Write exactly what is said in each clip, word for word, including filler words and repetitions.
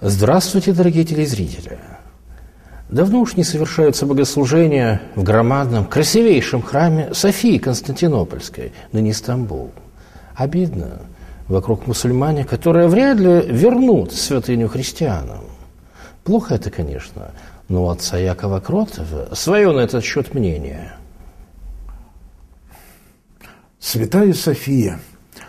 Здравствуйте, дорогие телезрители! Давно уж не совершаются богослужения в громадном, красивейшем храме Софии Константинопольской, ныне Стамбул. Обидно, вокруг мусульмане, которые вряд ли вернут святыню христианам. Плохо это, конечно, но у отца Якова Кротова свое на этот счет мнение. Святая София.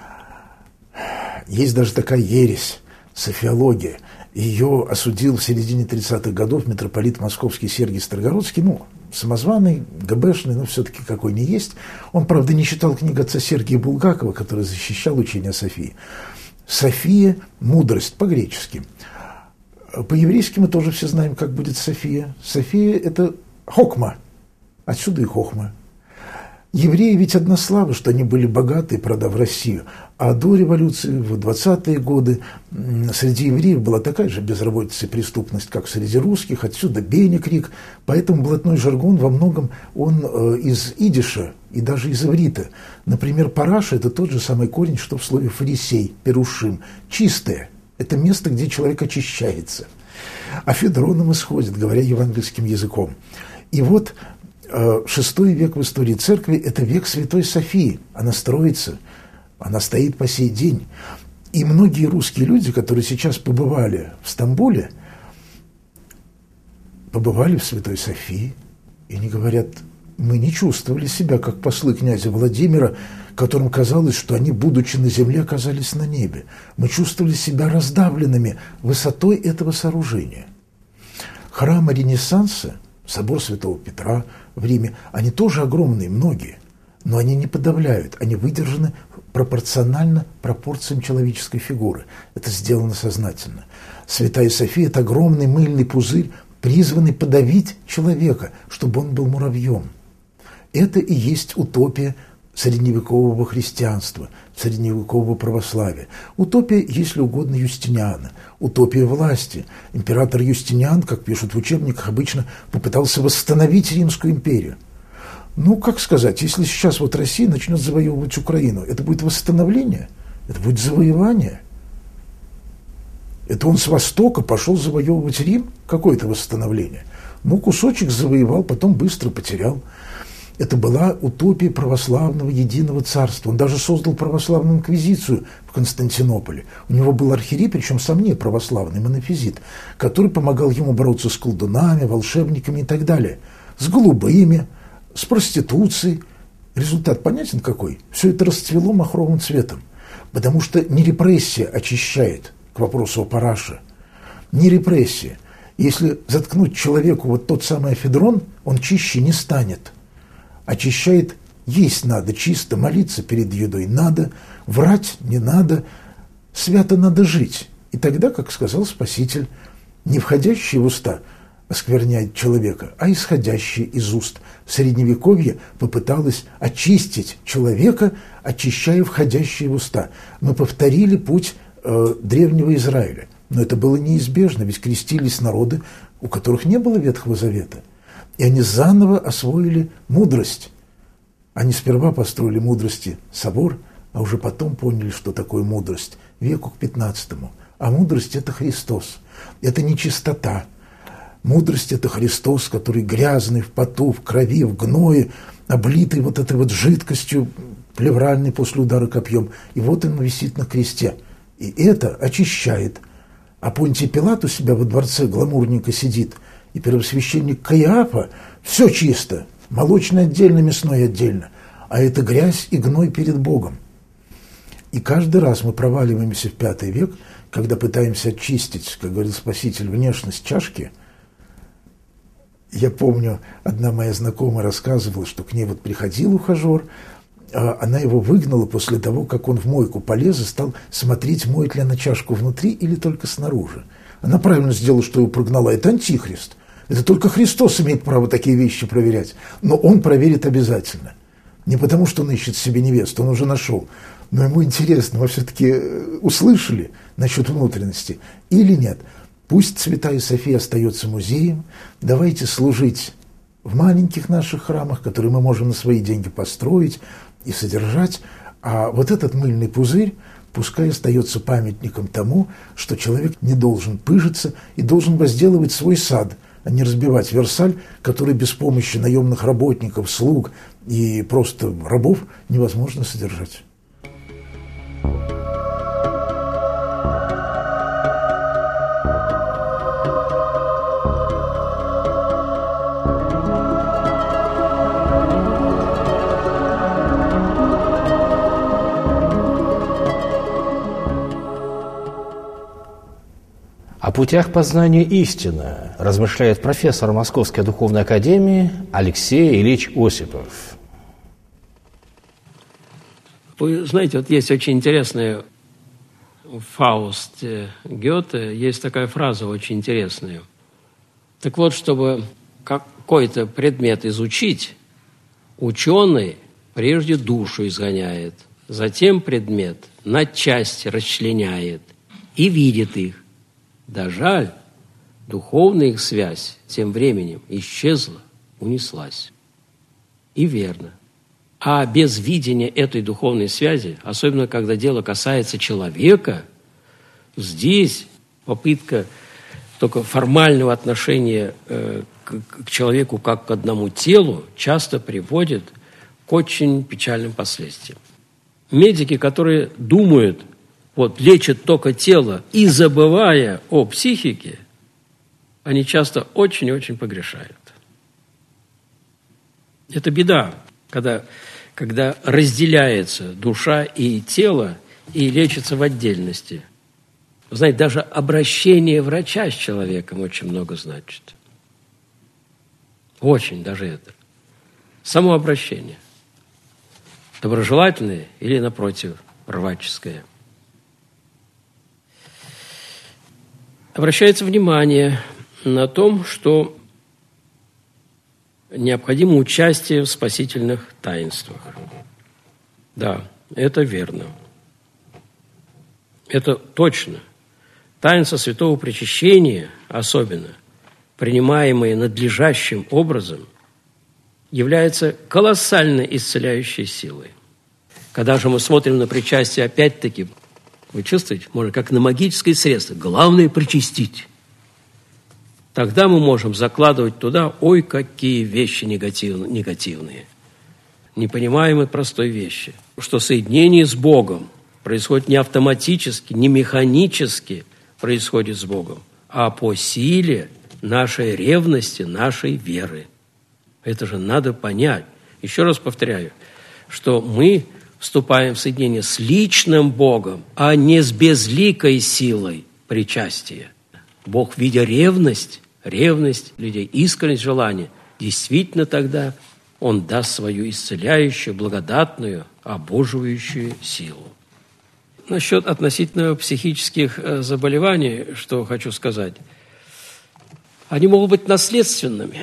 Есть даже такая ересь, софиология. Ее осудил в середине тридцатых годов митрополит московский Сергий Строгородский, ну, самозваный, ГБшный, но все-таки какой не есть. Он, правда, не читал книгу отца Сергия Булгакова, который защищал учение о Софии. София – мудрость, по-гречески. По-еврейски мы тоже все знаем, как будет София. София – это хокма, отсюда и хохма. Евреи ведь однославы, что они были богаты, продав Россию. А до революции, в двадцатые годы, среди евреев была такая же безработица и преступность, как среди русских. Отсюда бейня-крик. Поэтому блатной жаргон во многом он э, из идиша и даже из иврита. Например, параша – это тот же самый корень, что в слове фарисей, перушим. Чистое – это место, где человек очищается. А федроном исходит, говоря евангельским языком. И вот шестой век в истории церкви – это век Святой Софии. Она строится, она стоит по сей день. И многие русские люди, которые сейчас побывали в Стамбуле, побывали в Святой Софии, и они говорят, мы не чувствовали себя, как послы князя Владимира, которым казалось, что они, будучи на земле, оказались на небе. Мы чувствовали себя раздавленными высотой этого сооружения. Храмы Ренессанса, собор Святого Петра в Риме, они тоже огромные, многие, но они не подавляют, они выдержаны пропорционально пропорциям человеческой фигуры. Это сделано сознательно. Святая София – это огромный мыльный пузырь, призванный подавить человека, чтобы он был муравьем. Это и есть утопия средневекового христианства, средневекового православия. Утопия, если угодно, Юстиниана. Утопия власти. Император Юстиниан, как пишут в учебниках, обычно попытался восстановить Римскую империю. Ну, как сказать, если сейчас вот Россия начнет завоевывать Украину, это будет восстановление? Это будет завоевание? Это он с востока пошел завоевывать Рим? Какое-то восстановление? Ну, кусочек завоевал, потом быстро потерял. Это была утопия православного единого царства. Он даже создал православную инквизицию в Константинополе. У него был архиерей, причем сам не православный, монофизит, который помогал ему бороться с колдунами, волшебниками и так далее. С голубыми, с проституцией. Результат понятен какой? Все это расцвело махровым цветом. Потому что не репрессия очищает, к вопросу о параше, не репрессия. Если заткнуть человеку вот тот самый эфедрон, он чище не станет. Очищает, есть надо, чисто молиться перед едой надо, врать не надо, свято надо жить. И тогда, как сказал Спаситель, не входящие в уста оскверняет человека, а исходящие из уст. В Средневековье попыталось очистить человека, очищая входящие в уста. Мы повторили путь э, древнего Израиля. Но это было неизбежно, ведь крестились народы, у которых не было Ветхого Завета. И они заново освоили мудрость. Они сперва построили мудрости собор, а уже потом поняли, что такое мудрость, веку к пятнадцатому. А мудрость – это Христос, это не чистота. Мудрость – это Христос, который грязный, в поту, в крови, в гное, облитый вот этой вот жидкостью, плевральной после удара копьем. И вот он висит на кресте. И это очищает. А Понтий Пилат у себя во дворце гламурненько сидит, и первосвященник Каиафа – все чисто, молочное отдельно, мясное отдельно, а это грязь и гной перед Богом. И каждый раз мы проваливаемся в пятый век, когда пытаемся очистить, как говорил Спаситель, внешность чашки. Я помню, одна моя знакомая рассказывала, что к ней вот приходил ухажер, а она его выгнала после того, как он в мойку полез и стал смотреть, моет ли она чашку внутри или только снаружи. Она правильно сделала, что его прогнала. Это антихрист. Это только Христос имеет право такие вещи проверять. Но он проверит обязательно. Не потому, что он ищет себе невесту, он уже нашел. Но ему интересно, вы все-таки услышали насчет внутренности или нет? Пусть Святая София остается музеем. Давайте служить в маленьких наших храмах, которые мы можем на свои деньги построить и содержать. А вот этот мыльный пузырь пускай остается памятником тому, что человек не должен пыжиться и должен возделывать свой сад, а не разбивать Версаль, который без помощи наемных работников, слуг и просто рабов невозможно содержать. О путях познания истины размышляет профессор Московской духовной академии Алексей Ильич Осипов. Вы знаете, вот есть очень интересная в Фаусте Гёте, есть такая фраза очень интересная. Так вот, чтобы какой-то предмет изучить, ученый прежде душу изгоняет, затем предмет на части расчленяет и видит их. Да жаль, духовная их связь тем временем исчезла, унеслась. И верно. А без видения этой духовной связи, особенно когда дело касается человека, здесь попытка только формального отношения э, к, к человеку как к одному телу часто приводит к очень печальным последствиям. Медики, которые думают, вот, лечат только тело и забывая о психике, они часто очень-очень погрешают. Это беда, когда, когда разделяется душа и тело и лечится в отдельности. Вы знаете, даже обращение врача с человеком очень много значит. Очень даже это. Само обращение. Доброжелательное или, напротив, рваческое. Обращается внимание на том, что необходимо участие в спасительных таинствах. Да, это верно. Это точно. Таинство святого причащения, особенно, принимаемые надлежащим образом, является колоссально исцеляющей силой. Когда же мы смотрим на причастие, опять-таки, вы чувствуете, можно как на магическое средство. Главное – причастить. Тогда мы можем закладывать туда, ой, какие вещи негативные, негативные. Непонимаемые простой вещи. Что соединение с Богом происходит не автоматически, не механически происходит с Богом, а по силе нашей ревности, нашей веры. Это же надо понять. Еще раз повторяю, что мы вступаем в соединение с личным Богом, а не с безликой силой причастия. Бог, видя ревность, ревность людей, искренность желания, действительно тогда Он даст свою исцеляющую, благодатную, обоживающую силу. Насчет относительно психических заболеваний, что хочу сказать, они могут быть наследственными.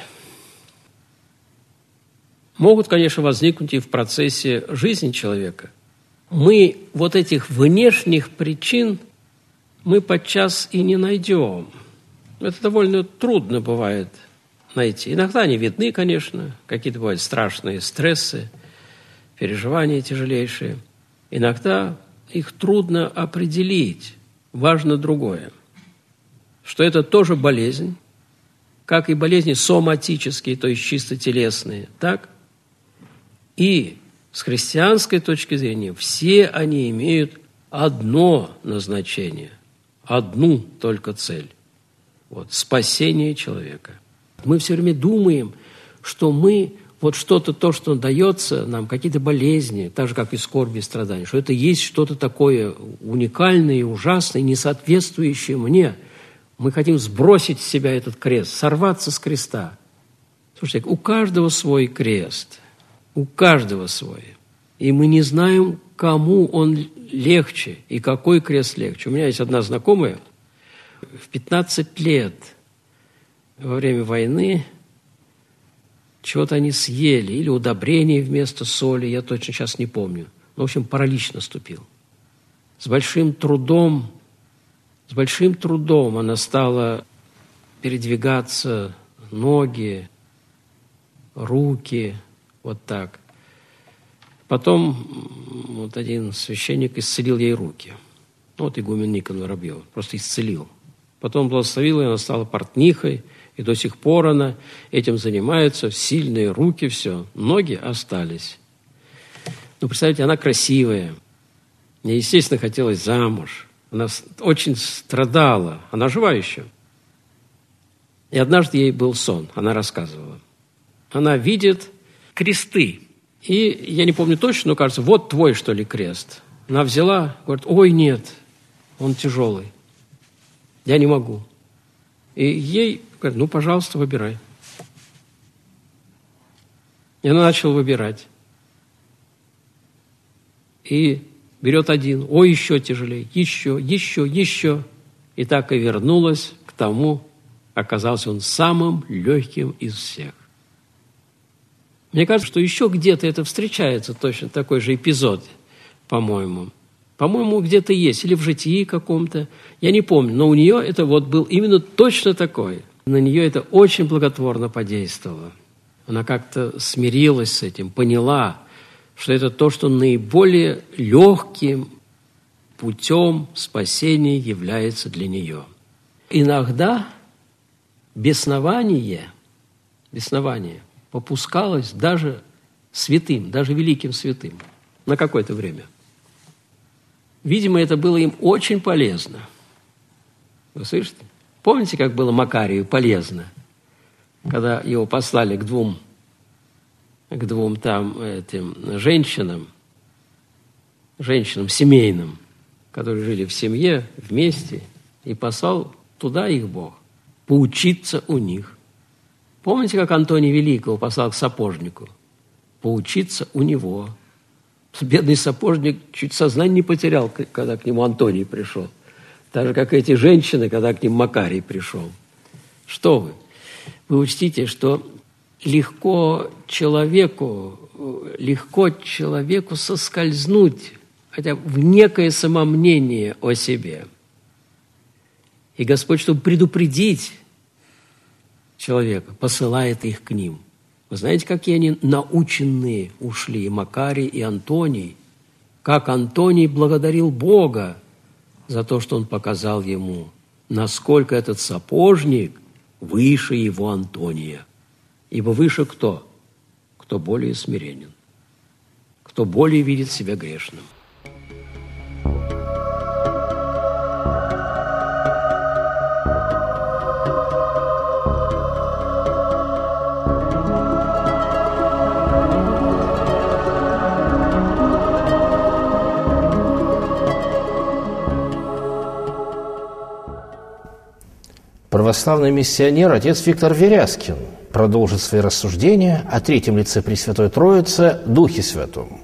Могут, конечно, возникнуть и в процессе жизни человека. Мы вот этих внешних причин мы подчас и не найдем. Это довольно трудно бывает найти. Иногда они видны, конечно, какие-то бывают страшные стрессы, переживания тяжелейшие. Иногда их трудно определить. Важно другое, что это тоже болезнь, как и болезни соматические, то есть чисто телесные, так? И с христианской точки зрения все они имеют одно назначение, одну только цель. Вот, спасение человека. Мы все время думаем, что мы, вот что-то, то, что дается нам, какие-то болезни, так же, как и скорби и страдания, что это есть что-то такое уникальное и ужасное, не соответствующее мне. Мы хотим сбросить с себя этот крест, сорваться с креста. Слушайте, у каждого свой крест, у каждого свой. И мы не знаем, кому он легче и какой крест легче. У меня есть одна знакомая, в пятнадцать лет во время войны чего-то они съели, или удобрение вместо соли, я точно сейчас не помню. Ну, в общем, паралич наступил. С большим трудом, с большим трудом она стала передвигаться, ноги, руки, вот так. Потом вот один священник исцелил ей руки. Вот игумен Никон Воробьев, просто исцелил. Потом благословил ее, она стала портнихой, и до сих пор она этим занимается, сильные руки, все. Ноги остались. Ну, представьте, она красивая. Ей, естественно, хотелось замуж. Она очень страдала. Она жива еще. И однажды ей был сон, она рассказывала. Она видит кресты. И я не помню точно, но кажется, вот твой, что ли, крест. Она взяла, говорит, ой, нет, он тяжелый. Я не могу. И ей говорят, ну, пожалуйста, выбирай. И она начала выбирать. И берет один, ой, еще тяжелее, еще, еще, еще. И так и вернулась к тому, оказался он самым легким из всех. Мне кажется, что еще где-то это встречается, точно такой же эпизод, по-моему. По-моему, где-то есть, или в житии каком-то, я не помню, но у нее это вот был именно точно такой. На нее это очень благотворно подействовало. Она как-то смирилась с этим, поняла, что это то, что наиболее легким путем спасения является для нее. Иногда беснование, беснование попускалось даже святым, даже великим святым на какое-то время. Видимо, это было им очень полезно. Вы слышите? Помните, как было Макарию полезно, когда его послали к двум, к двум там этим женщинам, женщинам семейным, которые жили в семье вместе, и послал туда их Бог, поучиться у них. Помните, как Антоний Великого послал к сапожнику? Поучиться у него. Бедный сапожник чуть сознание не потерял, когда к нему Антоний пришел. Так же, как эти женщины, когда к ним Макарий пришел. Что вы? Вы учтите, что легко человеку, легко человеку соскользнуть, хотя в некое самомнение о себе. И Господь, чтобы предупредить человека, посылает их к ним. Вы знаете, какие они наученные ушли, и Макарий, и Антоний? Как Антоний благодарил Бога за то, что он показал ему, насколько этот сапожник выше его Антония. Ибо выше кто? Кто более смиренен, кто более видит себя грешным. Православный миссионер отец Виктор Верязкин продолжит свои рассуждения о третьем лице Пресвятой Троицы, Духе Святом.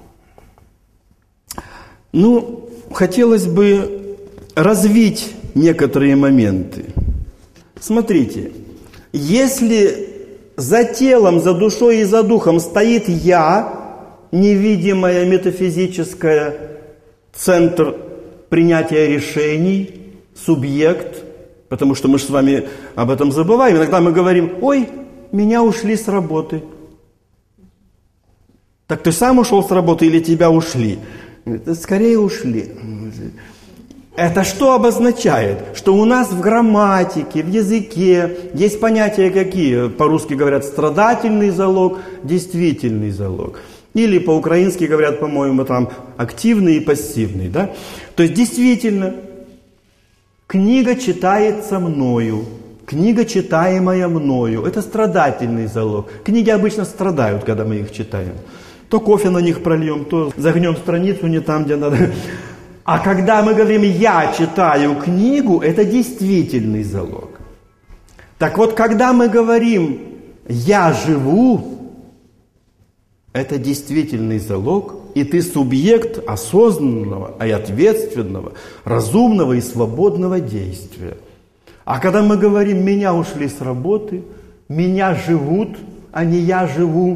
Ну, хотелось бы развить некоторые моменты. Смотрите, если за телом, за душой и за духом стоит «я», невидимое, метафизическое, центр принятия решений, субъект, потому что мы же с вами об этом забываем. Иногда мы говорим, ой, меня ушли с работы. Так ты сам ушел с работы или тебя ушли? Скорее ушли. Это что обозначает? Что у нас в грамматике, в языке есть понятия какие? По-русски говорят страдательный залог, действительный залог. Или по-украински говорят, по-моему, там активный и пассивный. Да? То есть действительно... Книга читается мною, книга, читаемая мною. Это страдательный залог. Книги обычно страдают, когда мы их читаем. То кофе на них прольем, то загнем страницу не там, где надо. А когда мы говорим «я читаю книгу», это действительный залог. Так вот, когда мы говорим «я живу», это действительный залог, и ты субъект осознанного и ответственного, разумного и свободного действия. А когда мы говорим «меня ушли с работы», «меня живут», а не «я живу»,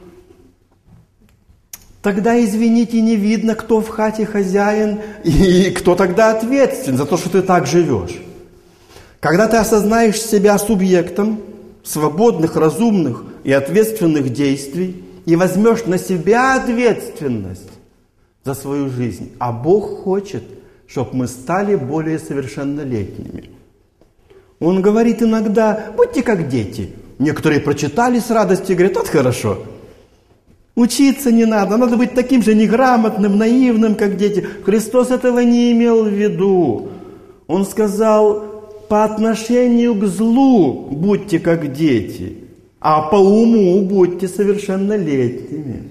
тогда, извините, не видно, кто в хате хозяин и кто тогда ответственен за то, что ты так живешь. Когда ты осознаешь себя субъектом свободных, разумных и ответственных действий, и возьмешь на себя ответственность за свою жизнь. А Бог хочет, чтобы мы стали более совершеннолетними. Он говорит иногда: будьте как дети. Некоторые прочитали с радостью и говорят: вот хорошо. Учиться не надо, надо быть таким же неграмотным, наивным, как дети. Христос этого не имел в виду. Он сказал: по отношению к злу будьте как дети, а по уму будьте совершеннолетними.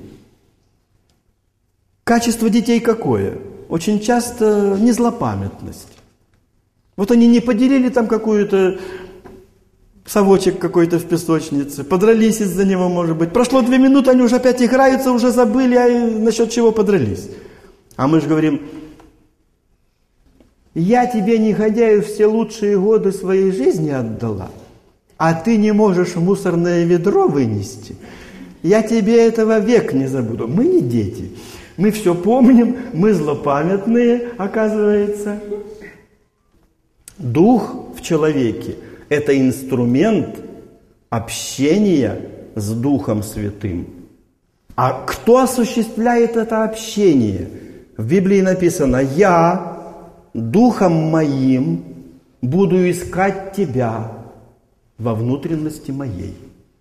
Качество детей какое? Очень часто не злопамятность. Вот они не поделили там какую-то совочек какой-то в песочнице, подрались из-за него, может быть. Прошло две минуты, они уже опять играются, уже забыли, а насчет чего подрались. А мы же говорим: я тебе, негодяю, все лучшие годы своей жизни отдала, а ты не можешь мусорное ведро вынести. Я тебе этого век не забуду. Мы не дети. Мы все помним, мы злопамятные, оказывается. Дух в человеке – это инструмент общения с Духом Святым. А кто осуществляет это общение? В Библии написано: «Я Духом Моим буду искать тебя во внутренности моей».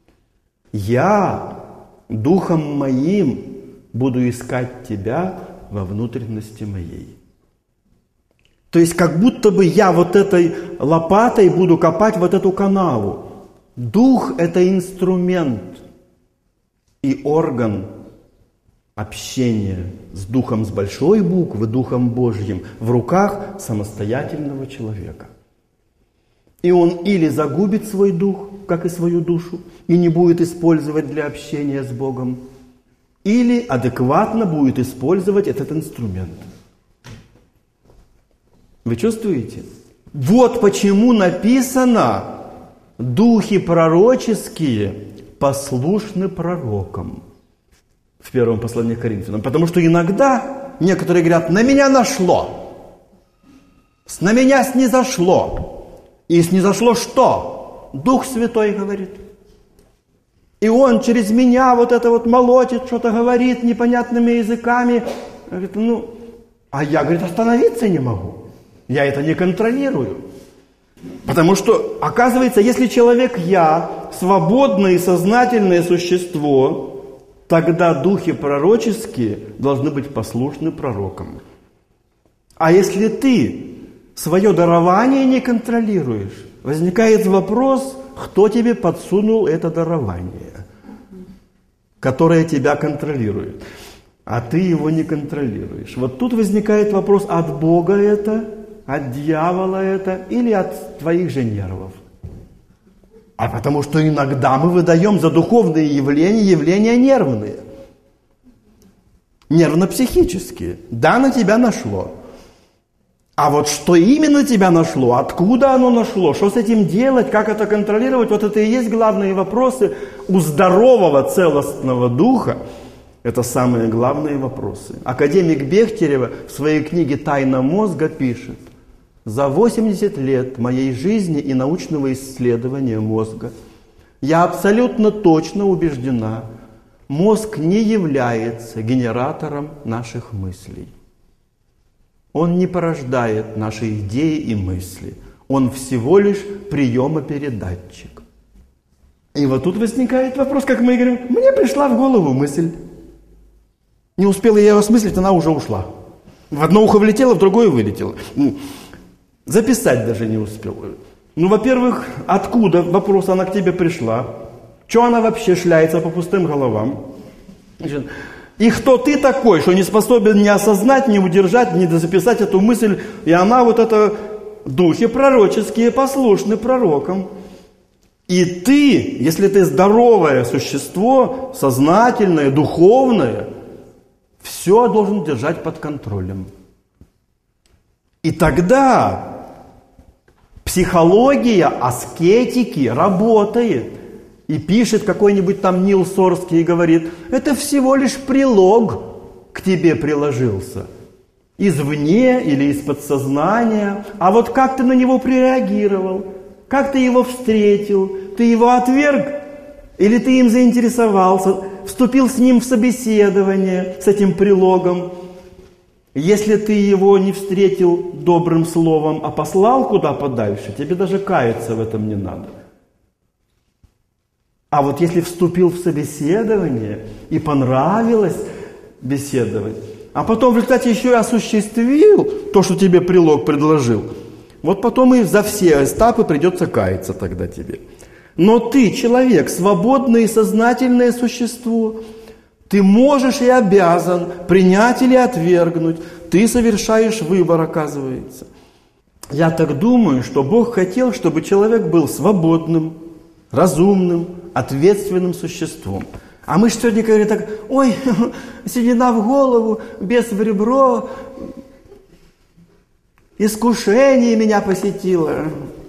Я Духом Моим буду искать тебя во внутренности моей. То есть, как будто бы я вот этой лопатой буду копать вот эту канаву. Дух – это инструмент и орган общения с Духом с большой буквы, Духом Божьим, в руках самостоятельного человека. И он или загубит свой дух, как и свою душу, и не будет использовать для общения с Богом, или адекватно будет использовать этот инструмент. Вы чувствуете? Вот почему написано: духи пророческие послушны пророкам. В первом послании к Коринфянам. Потому что иногда некоторые говорят: на меня нашло, на меня снизошло. И снизошло что? Дух Святой говорит. И он через меня вот это вот молотит, что-то говорит непонятными языками. Говорит: ну, а я, говорит, остановиться не могу. Я это не контролирую. Потому что, оказывается, если человек «я» свободное и сознательное существо, тогда духи пророческие должны быть послушны пророкам. А если ты свое дарование не контролируешь, возникает вопрос: кто тебе подсунул это дарование, которое тебя контролирует, а ты его не контролируешь. Вот тут возникает вопрос: от Бога это, от дьявола это или от твоих же нервов? А потому что иногда мы выдаем за духовные явления явления нервные, нервно-психические. Да, на тебя нашло. А вот что именно тебя нашло, откуда оно нашло, что с этим делать, как это контролировать, вот это и есть главные вопросы у здорового целостного духа. Это самые главные вопросы. Академик Бехтерева в своей книге «Тайна мозга» пишет: за восемьдесят лет моей жизни и научного исследования мозга я абсолютно точно убеждена, мозг не является генератором наших мыслей. Он не порождает наши идеи и мысли. Он всего лишь приемопередатчик. И вот тут возникает вопрос, как мы говорим: мне пришла в голову мысль. Не успела я ее осмыслить, она уже ушла. В одно ухо влетела, в другое вылетела. Записать даже не успел. Ну, во-первых, откуда, вопрос, она к тебе пришла? Чего она вообще шляется по пустым головам? Значит, и кто ты такой, что не способен ни осознать, ни удержать, ни записать эту мысль? И она вот это духи пророческие послушны пророкам. И ты, если ты здоровое существо, сознательное, духовное, все должен держать под контролем. И тогда психология аскетики работает. И пишет какой-нибудь там Нил Сорский и говорит: это всего лишь прилог к тебе приложился. Извне или из подсознания. А вот как ты на него прореагировал? Как ты его встретил? Ты его отверг? Или ты им заинтересовался? вступил с ним в собеседование, с этим прилогом. Если ты его не встретил добрым словом, а послал куда подальше, тебе даже каяться в этом не надо. А вот если вступил в собеседование и понравилось беседовать, а потом в результате еще и осуществил то, что тебе прилог предложил, вот потом и за все этапы придется каяться тогда тебе. Но ты, человек, свободное и сознательное существо, ты можешь и обязан принять или отвергнуть. Ты совершаешь выбор, оказывается. Я так думаю, что Бог хотел, чтобы человек был свободным, разумным, ответственным существом. А мы же сегодня говорим так: ой, седина в голову, бес в ребро, искушение меня посетило.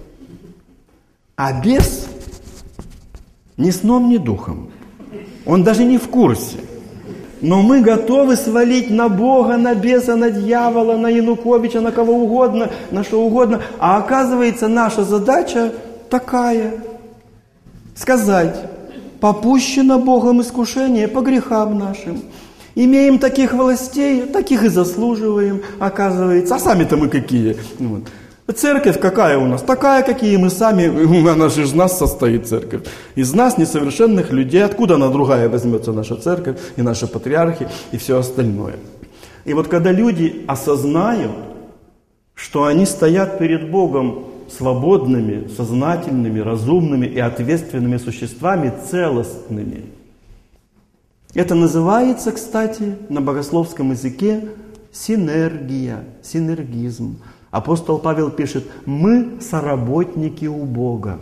А бес ни сном, ни духом. Он даже не в курсе. Но мы готовы свалить на Бога, на беса, на дьявола, на Януковича, на кого угодно, на что угодно. А оказывается, наша задача такая: сказать: попущено Богом искушение по грехам нашим. Имеем таких властей, таких и заслуживаем, оказывается. А сами-то мы какие? Вот. Церковь какая у нас? Такая, какие мы сами. Она же из нас состоит, церковь. Из нас, несовершенных людей. Откуда она другая возьмется, наша церковь, и наши патриархи, и все остальное? И вот когда люди осознают, что они стоят перед Богом свободными, сознательными, разумными и ответственными существами, целостными. Это называется, кстати, на богословском языке синергия, синергизм. Апостол Павел пишет: мы соработники у Бога.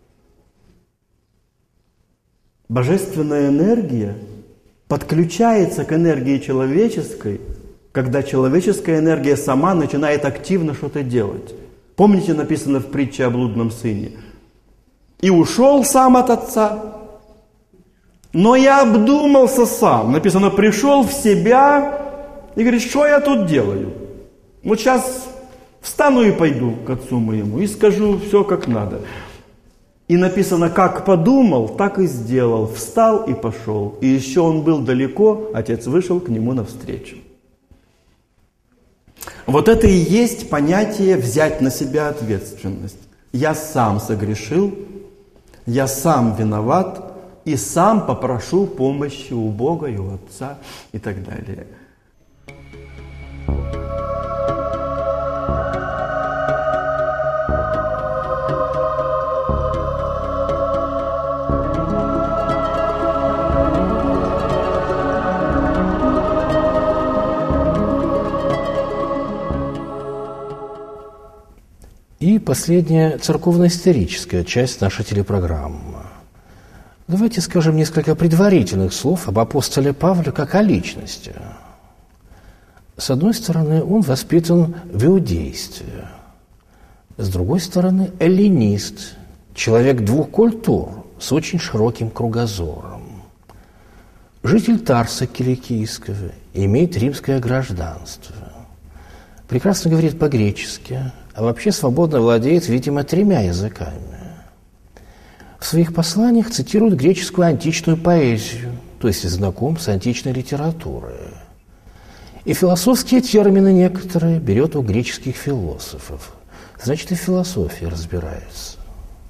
Божественная энергия подключается к энергии человеческой, когда человеческая энергия сама начинает активно что-то делать. Помните, написано в притче о блудном сыне? И ушел сам от отца, но я обдумался сам. Написано, пришел в себя и говорит: что я тут делаю? Вот сейчас встану и пойду к отцу моему и скажу все как надо. И написано, как подумал, так и сделал. Встал и пошел. И еще он был далеко, отец вышел к нему навстречу. Вот это и есть понятие взять на себя ответственность. Я сам согрешил, я сам виноват, и сам попрошу помощи у Бога и у Отца и так далее. И последняя церковно-историческая часть нашей телепрограммы. Давайте скажем несколько предварительных слов об апостоле Павле как о личности. С одной стороны, он воспитан в иудействе. С другой стороны, эллинист, человек двух культур с очень широким кругозором. Житель Тарса Киликийского, имеет римское гражданство. Прекрасно говорит по-гречески, а вообще свободно владеет, видимо, тремя языками. В своих посланиях цитирует греческую античную поэзию, то есть знаком с античной литературой. И философские термины некоторые берет у греческих философов. Значит, и в философии разбирается.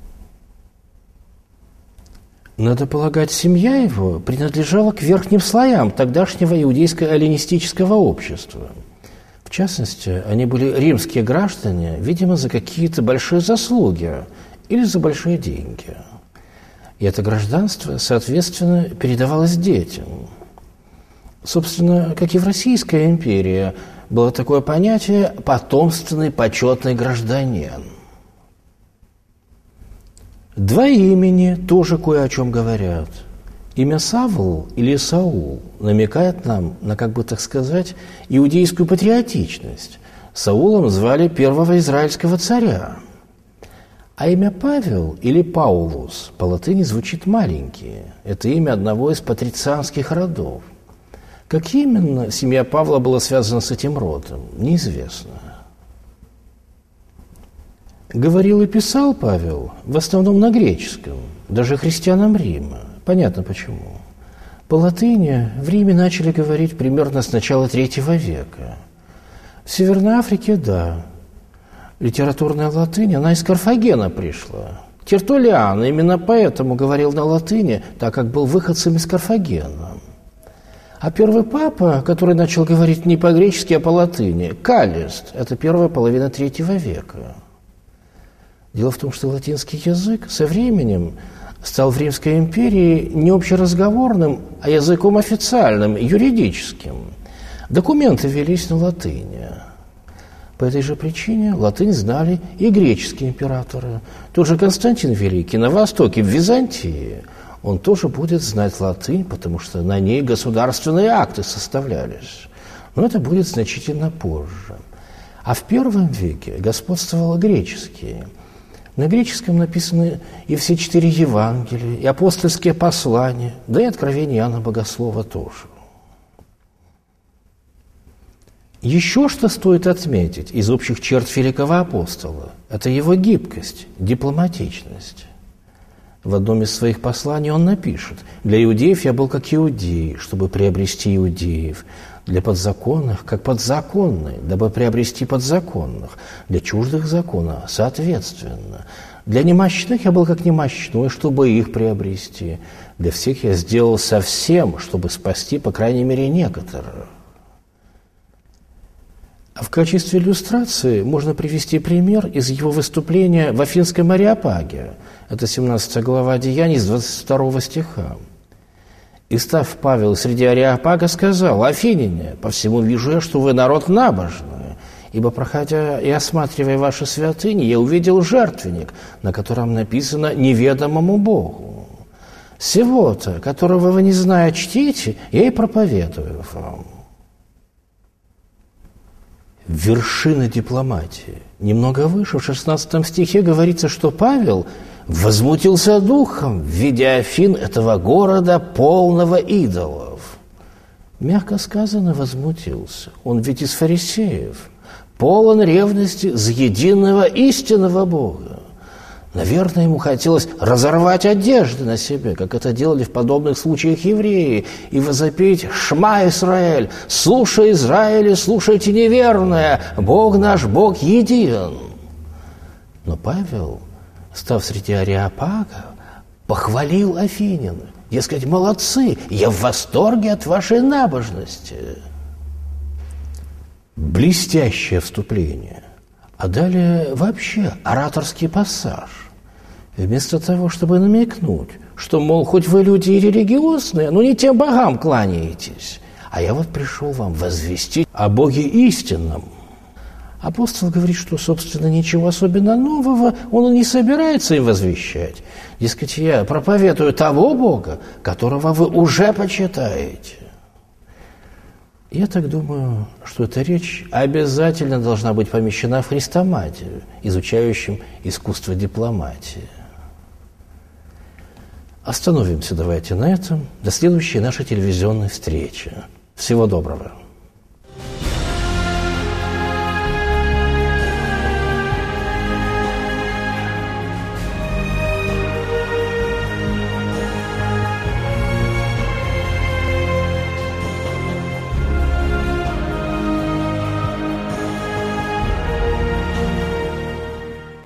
Надо полагать, семья его принадлежала к верхним слоям тогдашнего иудейско-эллинистического общества. В частности, они были римские граждане, видимо, за какие-то большие заслуги или за большие деньги. И это гражданство, соответственно, передавалось детям. Собственно, как и в Российской империи, было такое понятие «потомственный почетный гражданин». Два имени тоже кое о чем говорят. Имя Савл или Саул намекает нам на, как бы так сказать, иудейскую патриотичность. Саулом звали первого израильского царя. А имя Павел или Паулус по латыни звучит «маленький». Это имя одного из патрицианских родов. Как именно семья Павла была связана с этим родом, неизвестно. Говорил и писал Павел в основном на греческом, даже христианам Рима. Понятно почему. По латыни в Риме начали говорить примерно с начала третьего века. В Северной Африке – да. Литературная латынь, она из Карфагена пришла. Тертуллиан именно поэтому говорил на латыни, так как был выходцем из Карфагена. А первый папа, который начал говорить не по-гречески, а по-латыни, Каллист, это первая половина третьего века. Дело в том, что латинский язык со временем стал в Римской империи не общеразговорным, а языком официальным, юридическим. Документы велись на латыни. По этой же причине латынь знали и греческие императоры. Тот же Константин Великий на Востоке, в Византии, он тоже будет знать латынь, потому что на ней государственные акты составлялись. Но это будет значительно позже. А в первом веке господствовало греческие. На греческом написаны и все четыре Евангелия, и апостольские послания, да и откровение Иоанна Богослова тоже. Еще что стоит отметить из общих черт великого апостола – это его гибкость, дипломатичность. В одном из своих посланий он напишет: «Для иудеев я был как иудей, чтобы приобрести иудеев, для подзаконных, как подзаконный, дабы приобрести подзаконных, для чуждых закона, соответственно. Для немощных я был как немощной, чтобы их приобрести. Для всех я сделал совсем, чтобы спасти, по крайней мере, некоторых». А в качестве иллюстрации можно привести пример из его выступления в Афинском Ареопаге. Это семнадцатая глава Деяний с двадцать второго стиха. «И став Павел среди Ареопага, сказал: афиняне, по всему вижу я, что вы народ набожный, ибо, проходя и осматривая ваши святыни, я увидел жертвенник, на котором написано «неведомому Богу». Сего-то, которого вы не зная чтите, я и проповедую вам». Вершина дипломатии. Немного выше, в шестнадцатом стихе, говорится, что Павел возмутился духом, видя Афин, этого города, полного идолов. Мягко сказано, возмутился. Он ведь из фарисеев, полон ревности за единого истинного Бога. Наверное, ему хотелось разорвать одежды на себе, как это делали в подобных случаях евреи, и возопить: «Шма, Израиль! Слушай, Израиль, слушайте неверное! Бог наш, Бог един!» Но Павел, став среди Ареопага, похвалил афинян. Дескать, молодцы, я в восторге от вашей набожности. Блестящее вступление. А далее вообще ораторский пассаж. Вместо того, чтобы намекнуть, что, мол, хоть вы люди и религиозные, но не тем богам кланяетесь, а я вот пришел вам возвестить о Боге истинном. Апостол говорит, что, собственно, ничего особенно нового он и не собирается им возвещать. Дескать, я проповедую того Бога, которого вы уже почитаете. Я так думаю, что эта речь обязательно должна быть помещена в хрестоматию, изучающим искусство дипломатии. Остановимся давайте на этом. До следующей нашей телевизионной встречи. Всего доброго.